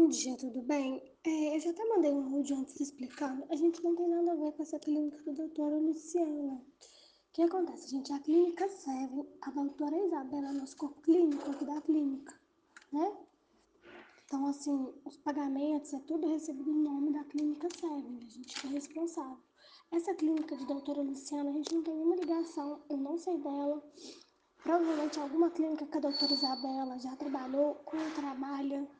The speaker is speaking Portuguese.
Bom dia, tudo bem? Eu já até mandei um áudio antes explicando. A gente não tem nada a ver com essa clínica da doutora Luciana. O que acontece, gente? A clínica serve, a doutora Isabela é nosso corpo clínico aqui da clínica, né? Então, assim, os pagamentos é tudo recebido em nome da clínica serve, a gente é responsável. Essa clínica de doutora Luciana, a gente não tem nenhuma ligação, eu não sei dela. Provavelmente alguma clínica que a doutora Isabela já trabalhou, ou trabalha,